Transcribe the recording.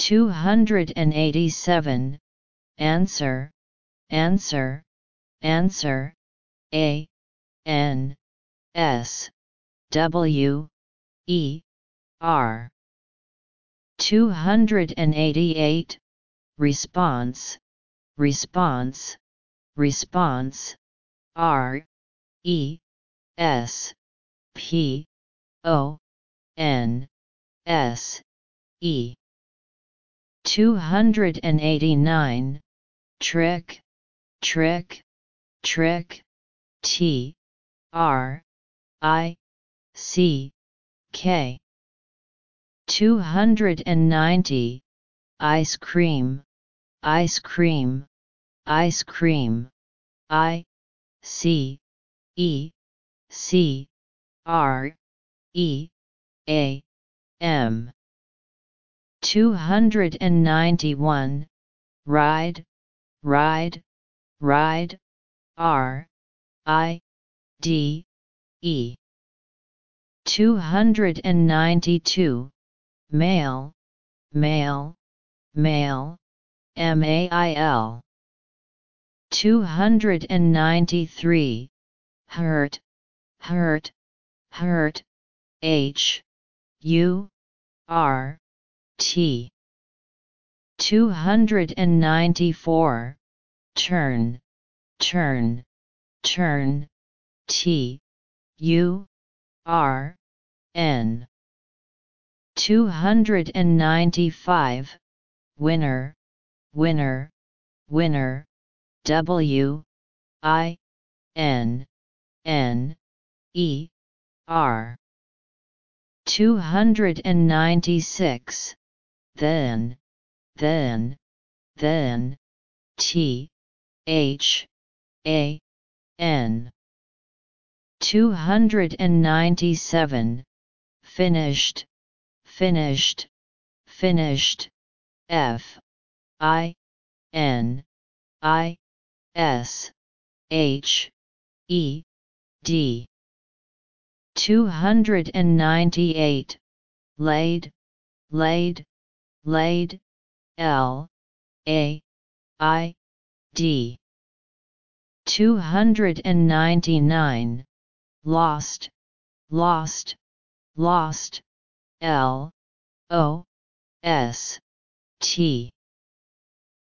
287, answer, answer, answer, A, N, S, W, E, R. 288, response, response, response, R, E, S, P, O, N, S, E. 289, trick, trick, trick, T, R, I, C, K. 290, ice cream, ice cream, ice cream, I, C, E, C, R, E, A, M. 291, ride, ride, ride, R, I, D, E. 292, mail, mail, mail, MAIL. 293, hurt, hurt, hurt, H, U, R, T. 294, turn, turn, turn, T, U, R, N. 295, winner, winner, winner, W, I, N, N, E, R. 296, then, then, then, T, H, A, N. 297, finished, finished, finished, F, I, N, I, S, H, E, D. 298, laid, laid, laid, L, A, I, D. 299, lost, lost, lost, L, O, S, T.